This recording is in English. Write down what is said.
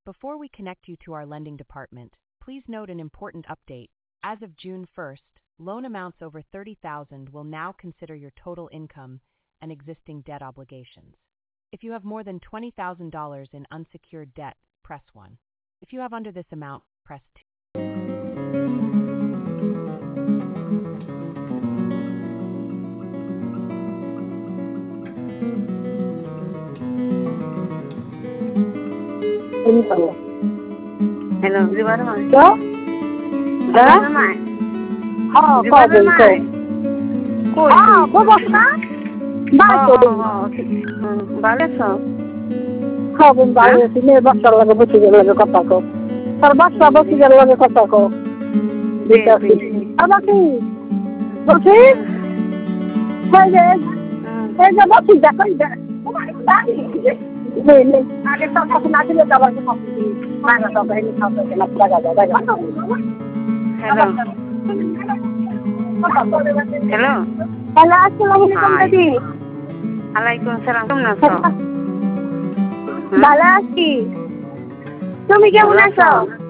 Before we connect you to our lending department, please note an important update. As of June 1st, loan amounts over $30,000 will now consider your total income and existing debt obligations. If you have more than $20,000 in unsecured debt, press 1. If you have under this amount, press 2. Hello, di ba naman? Yo? Di ba naman? Di ba naman? Bubos na? Bakit? Bales ho? Bale, sini basta laga buti laga kata ko. Basta buti laga kata ko. Dikasih. Apa sih? Buti? Saya buti jaga ida. Ini. Ada tak aku nanti le kawan ko. Mana tak ini tak nak jaga. Hello. Hello. Hello, assalamualaikum tadi. Waalaikumsalam. কেমন আছো? ভালো আছি। তুমি কেমন আছো?